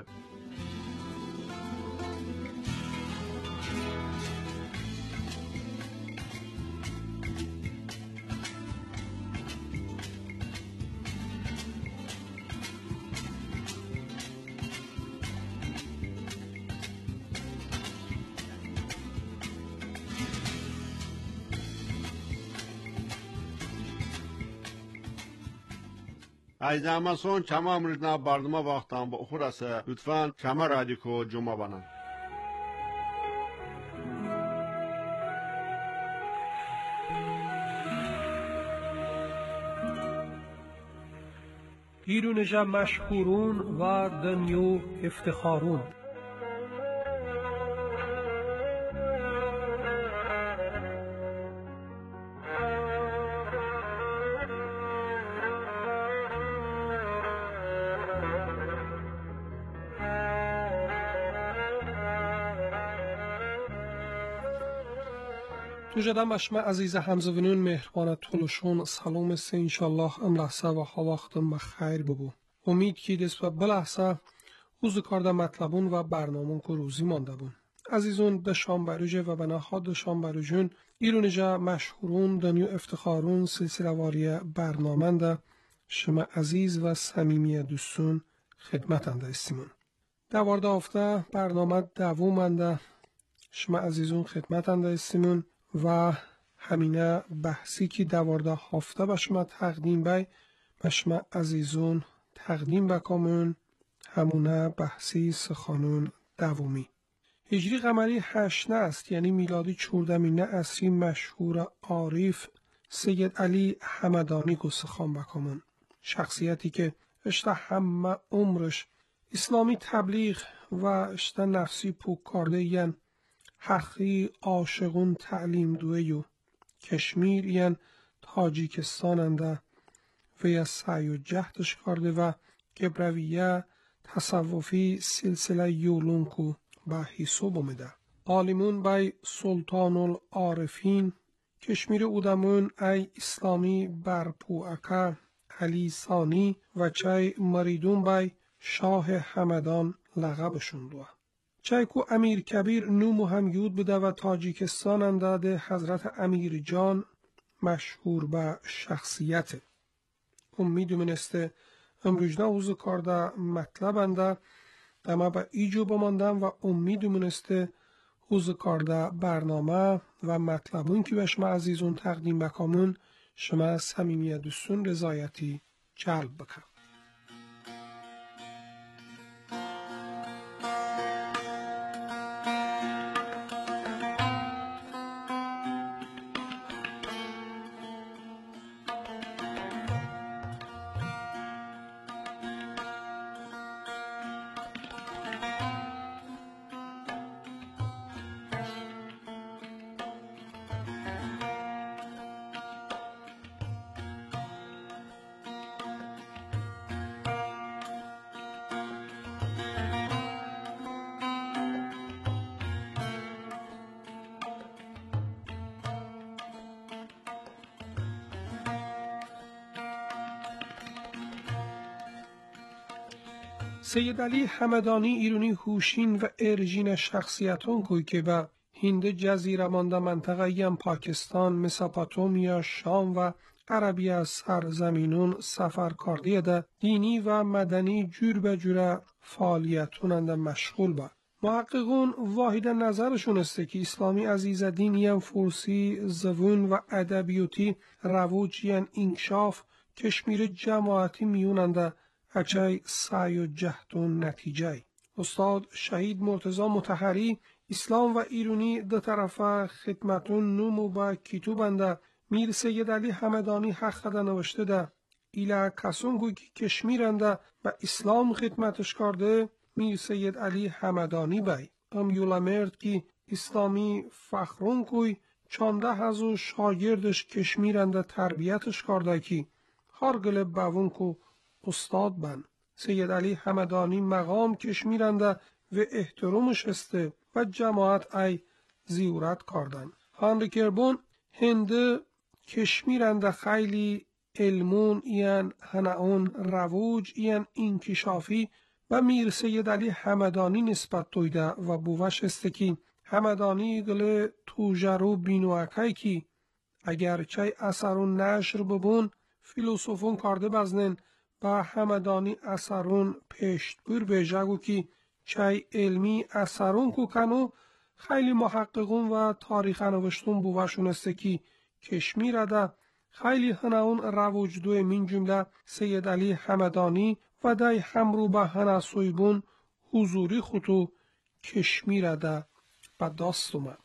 از امسون چما امروزنا برنامه وقتم با اخور است لطفاً چما رادیو کو جمعه بانم. ایرونجا مشهورون و دنیو افتخارون. توجدم بشما عزیز همزوینون مهربان طولشون سلام است انشالله ام لحظه و ها وقتم بخیر ببو. امید که دست و بلحظه روز کارده مطلبون و برنامون که روزی مانده بون. عزیزون دشان بروجه و بناها دشان بروجون ایرونجا مشهورون دنیو افتخارون سلسله واری برنامنده شما عزیز و صمیمی دوستون خدمتنده استیمون. دوارده هفته برنامه دوامنده شما عزیزون خدمتنده استیمون و همینه بحثی که دوارده هفته به شما تقدیم بای به شما عزیزون تقدیم بکامون همونه بحثی سخانون دومی. هجری قمری 8 است یعنی میلادی 14 عصری مشهور عارف سید علی حمدانی کو سخان بکامون. شخصیتی که اشته همه عمرش اسلامی تبلیغ و اشته نفسی پوک کرده ین حقی عاشقون تعلیم دویو کشمیر ین تاجیکستان انده و یا سعی و جهدش کرده و گبرویه تصوفی سلسله یولون کو با حساب اومده. عالمون بای سلطان العارفین کشمیر اودمون ای اسلامی برپو اکا علی ثانی و چای مریدون بای شاه حمدان لقبشون دوه. چای کو امیر کبیر نومو هم یود بده و تاجیکستان انده حضرت امیر جان مشهور به شخصیت. امیدو منسته امروجنا حوزو کارده مطلب انده اما به ایجو بماندم و امیدو منسته حوزو کارده برنامه و مطلبون که به شما عزیزون تقدیم بکامون شما صمیمیت دوستون رضایتی جلب بکن. سید علی همدانی ایرانی هوشین و ارژین شخصیتون کوی که به هند جزیره مانده منطقه هم پاکستان، مساپاتومیا، شام و عربی از سرزمینون سفر کردیه ده دینی و مدنی جور به جور فعالیتون مشغول با. محققون واحد نظرشون است که اسلامی عزیزدین یم فارسی زبون و ادبیاتی روج ین انکشاف کشمیر جماعتی میوننده اچای سعی و جهد و نتیجه. استاد شهید مرتضی مطهری اسلام و ایرانی دو طرفه خدمتون نومو با کتوبنده میر سید علی همدانی حق ده نوشته ده ایلا کسون گوی که کشمیرنده و اسلام خدمتش کرده میر سید علی همدانی بای ام یولا مرد که اسلامی فخرون کوی 14,000 شاگردش کشمیرنده تربیتش کرده که هر گله باون کو استاد بن. سید علی همدانی مقام کشمیرنده و احترامش استه و جماعت ای زیورت کردن. هنری کربون هنده کشمیرنده خیلی علمون این هنعون روج این انکشافی و میر سید علی همدانی نسبت دویده و بوش استه که همدانی گله توجرو بینوکای که اگر چای اثرون نشر ببون فیلسوفون کرده بزنن با همدانی اثرون پشت بور بیجگو که چای علمی اثرون کو کنو خیلی محققون و تاریخ نوشتون بوشون است که کشمیر ده خیلی هنون روج دوی من جمله سید علی همدانی و دای همرو به هنه سویبون حضوری خودو کشمیر ده به دست اومد.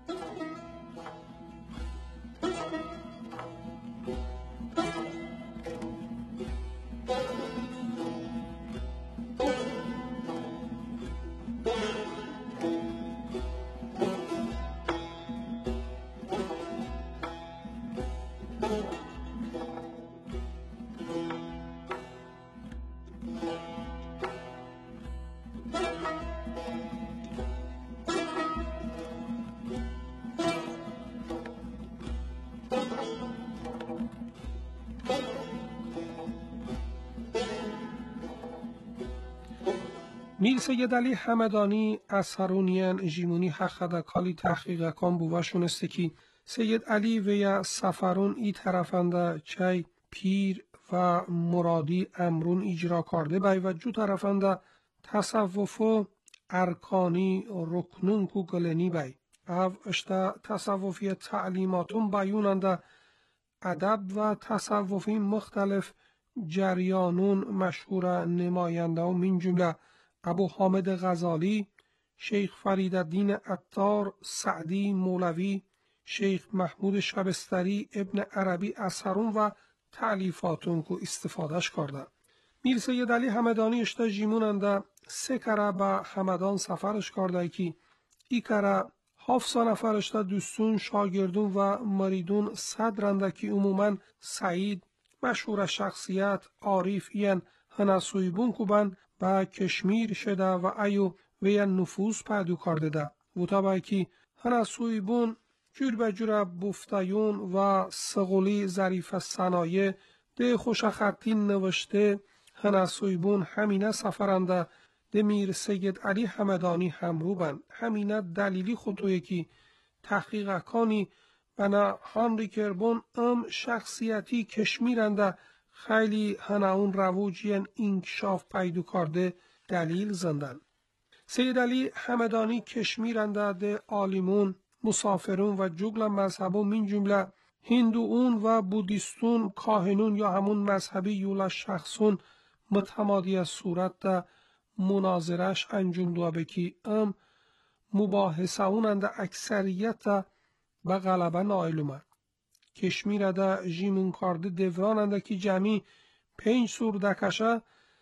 میر سید علی همدانی اثرونیان جیمونی حقیقت کالی تحقیق کن بوشون است که سید علی و یا سفرون ای طرفنده چای پیر و مرادی امرون اجرا کرده بای و جو طرفنده تصوف و ارکانی رکنون کو گلنی بای او اشتا تصوفی تعلیماتون بیوننده ادب و تصوفی مختلف جریانون مشهور نماینده و من جمله ابو حامد غزالی، شیخ فریدالدین عطار، سعدی مولوی، شیخ محمود شبستری، ابن عربی اثرون و تعلیفاتون کو استفادهش کرده. میر سید علی همدانی اشتا جیموننده 3 کره به همدان سفرش کرده که ای کره 7 نفر اشتا دوستون شاگردون و مریدون صدرنده که عموما سعید مشهور شخصیت عارف این هنسویبون کوبن با کشمیر شده و ایو وی نفوذ پیدا کرده ده و تا که هنسویبون جور به جور بفتایون و سغولی ظریف صنایع ده خوشخطی نوشته هنسویبون همینه سفرنده میر سید علی همدانی همرو بند. همینه دلیلی خطوی که تحقیق کانی بنا هانری کربون شخصیتی کشمیرنده خیلی هناون رووجین انکشاف پیدا کرده دلیل زندن. سید علی همدانی کشمیرنده ده عالمون، مسافرون و جگل مذهبون من جمله هندوون و بودیستون، کاهنون یا همون مذهبی یولا شخصون متمادی صورت ده مناظرش انجام دو بکی مباحثه اوننده اکثریت به غلبه نائل اومد. کشمیر ده جیمون کارده دوراننده که جمعی 5 سور دکشه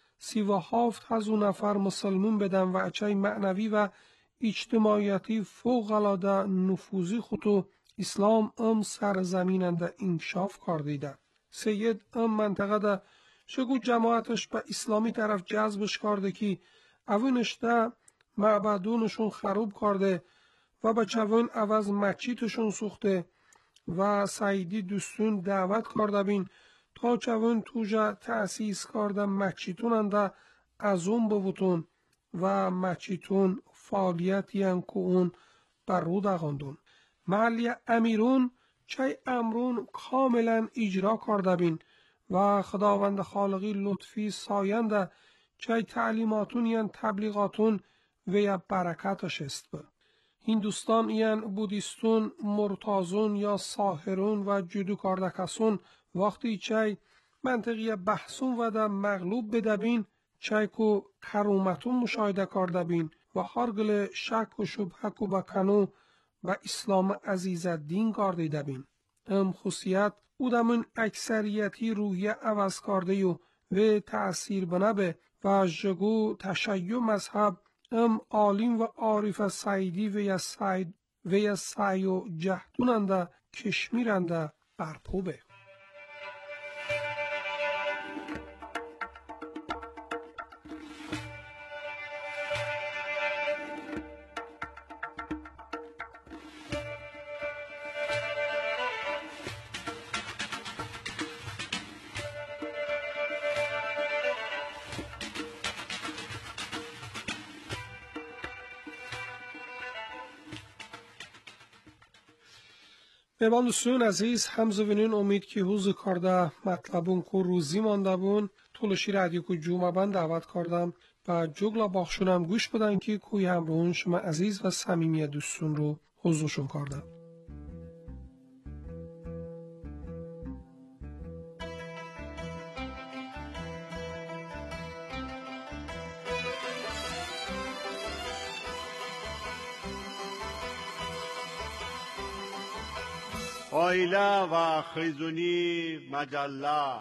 37,000 نفر مسلمون بدن و اچای معنوی و اجتماعیتی فوق العاده نفوذی خودو اسلام سرزمیننده انکشاف کردیده. سید منطقه ده شگو جماعتش به اسلامی طرف جذبش کرده که اونش ده معبدونشون خراب کرده و به چوین عوض مسجدشون سوخته و سعیدی دوستون دعوت کرده بین تا چوین توجه تأسیس کرده مسجدوننده از اون بوتون و مسجدون فعالیتی که اون بر رو داغندون. محلی امیرون چای امرون کاملا اجرا کرده بین و خداوند خالقی لطفی ساینده چای تعلیماتون یا تبلیغاتون و یا برکتش است به. هندوستان یا بودیستون، مرتازون یا ساحرون و جدو کاردکسون وقتی چای منطقی بحثون و در مغلوب بدبین چای کو کرومتون مشاهده کرده بین و هرگل شک و شبهه کو بکنو و اسلام عزیز دین کارده بین. خصوصیت او دمون اکثریتی روحیه عوض کرده و تأثیر بنابه و جگو تشیع مذهب عالم و عارف سعیدی و یا سعی و جهدوننده کشمیرنده برپوبه. مهمان دوستان عزیز همزوینین امید که حوز کرده مطلبون که روزی مانده بون طولشی رادیو که جمعه بند دعوت کردم و جگلا باخشونم گوش بدن که کوی همراهون شما عزیز و صمیمی دوستون رو حضورشون کردم. آیله و خیزونی مجله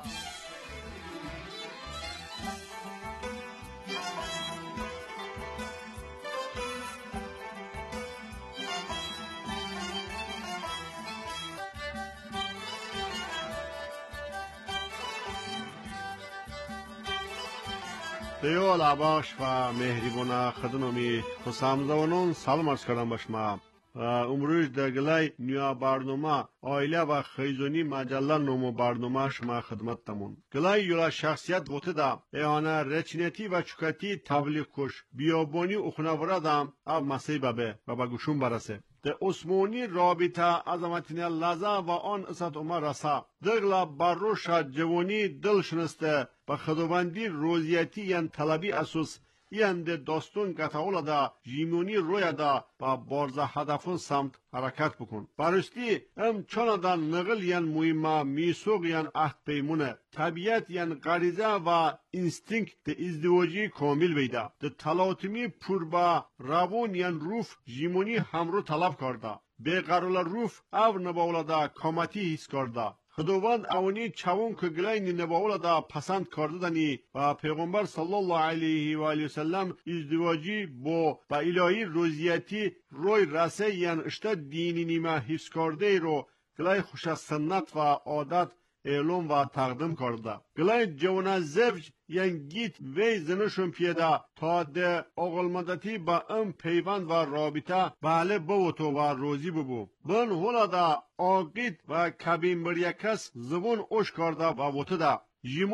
دیو لباش و مهریبونه خدنومی خسامزوانون سلام عرض کردم باشما. امروز در گلای نیا برنامه آیله و خیزونی مجله نومو برنامه شما خدمت تمون. گلای یولا شخصیت بوده دا ایانه رچنتی و چکتی تبلیغ کش بیابانی اخنوره دام اب مسیبه به و بگوشون برسه. ده اسمونی رابطه عظمتین لزه و آن اسد عمر رسا دغلا بروش جوانی دل شنسته و خداوندی روزیتی ین طلبی اسوس یند داستون گتاولا دا جیمونی رویا دا با بارزه هدفون سمت حرکت بکن. برستی چون دا نقل ین مهمه میسوق ین عهد پیمونه طبیعت ین غریزه و اینستینکت ازدواجی کامل بیده. ده تلاطمی پر با روان ین روف جیمونی همرو طلب کرده. بیقرار روف او نباولا دا کامتی حس کرده. خداوند اونی چون که گلای نباولا دا پسند کرده دنی و پیغمبر صلی الله علیه و آله وسلم ازدواجی با الهی روزیتی روی رسه ین اشتا دینی نیمه حس کرده رو گلای خوش سنت و عادت اعلام و تقدیم کرده. گلای جوان زوج ین گیت وی زنشون پیدا تا ده اغلمدتی با پیوند و رابطه بله بوتو و روزی ببو. بن هولا دا آقید و کبین بر یکس زبون اوش کرده و وطه دا. جیمون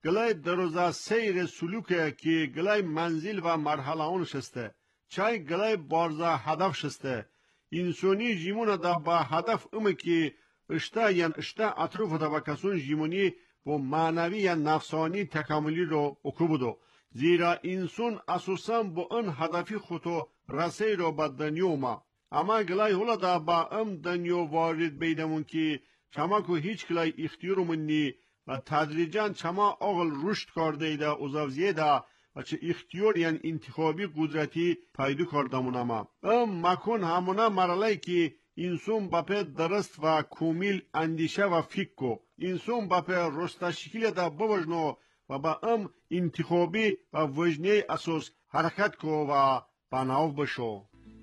گلای دروزه سیر سلوکه که گلای منزل و مرحله اون شسته چای گلای بارزه هدف شسته انسانی جیمون دا با هدف که اشتا یا اشتا اطراف دا با کسون جیمونی با معنوی یا نفسانی تکاملی رو اکو بودو زیرا انسان اساسا با اون هدفی خودو رسی رو با دنیا ما اما گلای حالا دا با دنیا وارد بیدمون که چما که هیچ گلای اختیارمون نی و تدریجاً چما آغل رشد کرده ایده اوزاوزیه دا و چه اختیار یعنی انتخابی قدرتی پیدا کردمون اما مکن همونا مرحله که انسان باپه درست و کامل اندیشه و فکر کو انسان باپه رستشکیل دا بوجنو و با انتخابی و وجنه اساس حرکت کو و بناو بشو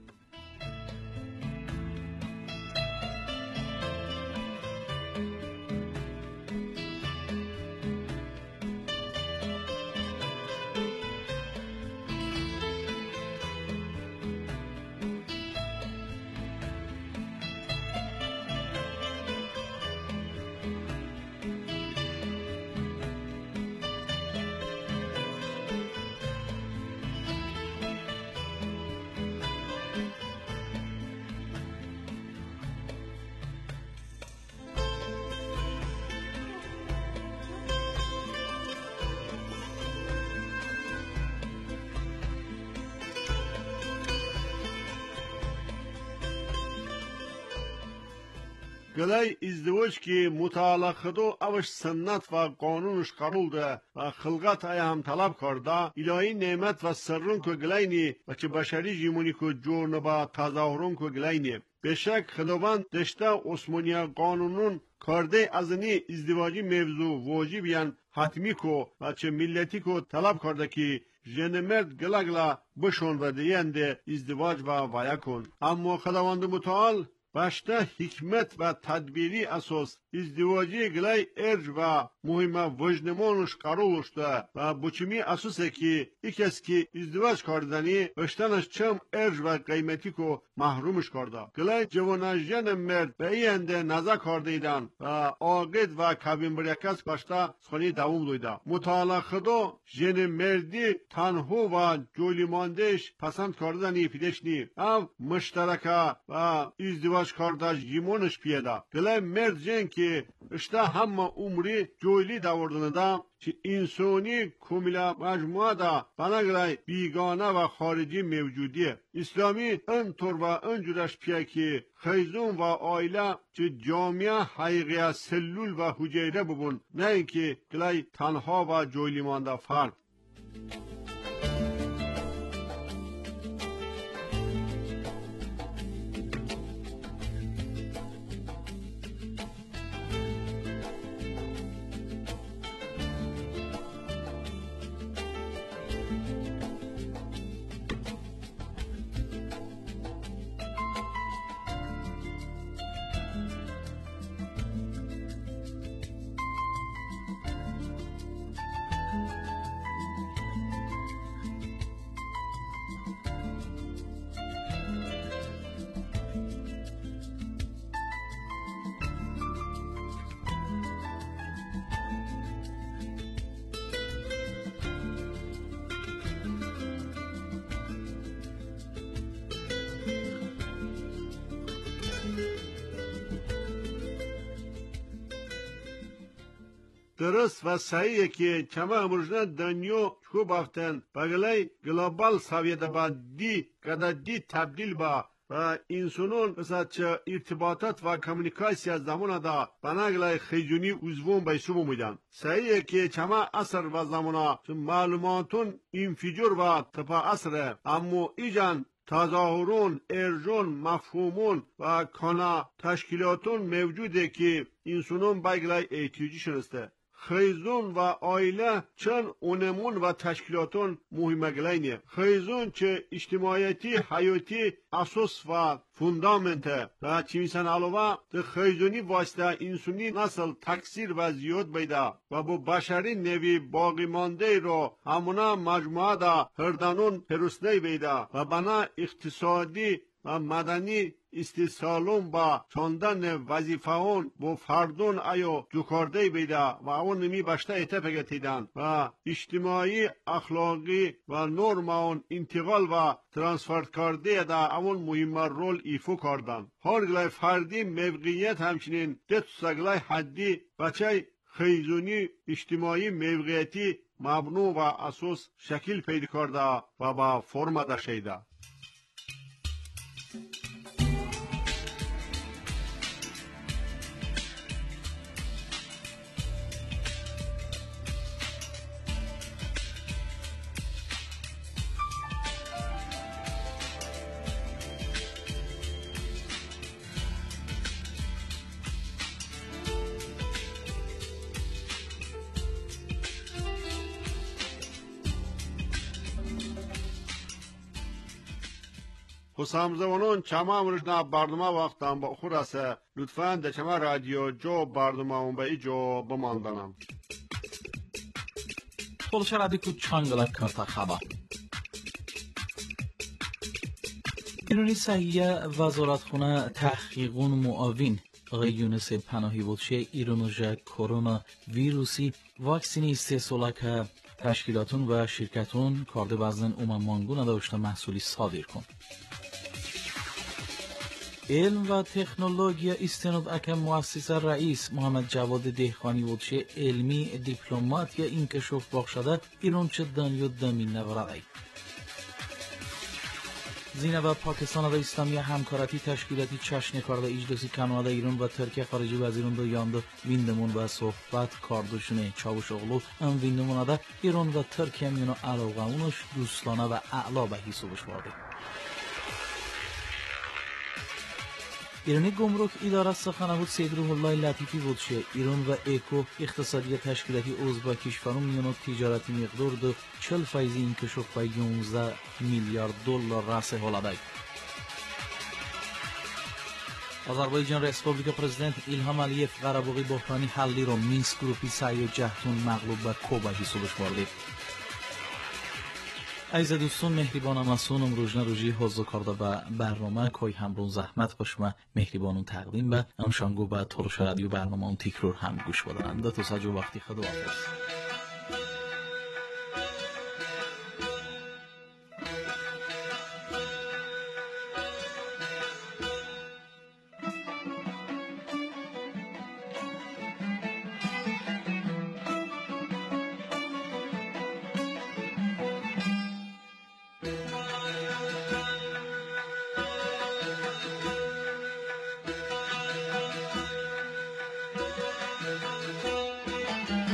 گلای ازدواج که مطالعه خدو اوش سنت و قانونش قرول ده و خلقت های هم طلب کرده الهی نعمت و سرون که گلاینی و چه بشری جیمونی که جور نبا تظاهرون که گلاینی بشک خداوند دشته عثمانی قانونون کرده از نی ازدواجی موضوع واجب یان حتمی کو و چه ملتی کو طلب کرده که جن مرد گلا بشون و دیند ازدواج و ویا کن اما خداوند متعال باشته حکمت و تدبیری اساس ازدواجی گلای ارج و مهم وجنمانش قرارش ده و بچمی اساسه که یکیست که ازدواج کردنی باشتنش چم ارج و قیمتی کو محرومش کرده گلای جوانجن مرد به اینده نظر کردیدن و آقید و کابین بریکس باشته سخنی دوام دویده مطالعه خدا جن مردی تنها و جولی ماندش پسند کردنی پیدش نی او مشترکه و ازدواج کردش یمونش پیدا گلای مرد جن که اشته همه عمری جویلی داوردنه دا چه انسانی کاملا مجموعه دا بناگرای بیگانه و خارجی موجودیه اسلامی انطور و انجورش پیه که خیزون و آیله چه جامعه حقیقی سلول و حجیره ببون نه اینکه گلای تنها و جویلی مانده فرد درست و صحیحه که چما امروزنا دنیا خوب افتن بگلای گلوبال سویده با دی کدا دی تبدیل با و انسانون مثلا چه ارتباطات و کمیونیکاسیا زمان دا بناگلای خیجونی عضوون بیسو بمیدن صحیحه که چما اثر و زمانا معلوماتون انفجار و تپا اثره اما ایجان تظاهرون، ارجون، مفهومون و کانا تشکیلاتون موجوده که انسانون بگلای احتیاجی شنسته خیزون و آیله چند اونمون و تشکیلاتون مهمه گلینه خیزون چه اجتماعیتی حیاتی اساس و فوندامنته و چیمیسن علاوه ده خیزونی واسطه انسانی نسل تکثیر و زیاد بیده و با بشری نوی باقی مانده رو همونا مجموعه ده هردانون پرسنه بیده و بنا اقتصادی و مدنی استیصالون با چاندن وظیفهون با فردون ایو جوکارده بیده و اون نمی بشته ایته پگتیدن و اجتماعی اخلاقی و نورمون انتقال و ترانسفر کرده دا اون مهم رول ایفو کردن. هر گلای فردی موقعیت همچنین دتسگلای حدی بچه خیزونی اجتماعی موقعیتی مبنو و اساس شکل پیدا کرده و با فرم داشته. حسامزوانون چما امروزنا برنامه وقتم با خورسه لطفاً در چما رادیو جو برنامه اون به ایجو بماندنم. خلوش رادیو کو چانگلک کرتا خبا ایرانی صحیه وزارتخونه تحقیقون معاون آقای یونس پناهی بودشه ایرانوژه کرونا ویروسی واکسینی استحصاله که تشکیلاتون و شرکتون کارده بزن مانگون داشته محصولی صادر کن. علم و تکنولوژی استناد اکم مؤسسه رئیس محمد جواد دهخانی بودشه علمی دیپلمات یا انکشاف باخشده ایران چه دنیا دمین نورده. زینه و پاکستان و اسلامی همکارتی تشکیلاتی چشن کارده اجلاسی کانادا ایران و ترکیه خارجی وزیران دو یانده ویندمون و صحبت کاردوشونه چاوش اغلو ام ویندمون ده ایران و ترکیه میانو علاقه اونش دوستانه و اعلا به حسابش وارده. ایرانی گمرک اداره سخنه بود سید روح الله لطیفی بودشه ایران و اکو اقتصادی تشکیلاتی عضو کشورون میانو تجارتی مقدار دو 40% انکشاف به 11 میلیارد دلار رسه هلاده. آذربایجان رسپوبلیک پرزیدنت ایلهام علیف قرباقی بحرانی حلی رو مینسک گروپی سعی و جهتون مغلوب به کوبا حسابش وارده. عزیز دوستان مهربانم مسونم روزنه روزی حضور کرده و برنامه کوی همرون زحمت باشم مهربانون تقدیم به امشانگو به ترش رادیو برنامه اون تکرار هم گوش بدن. دو تا ساجو وقتی خدا حافظ.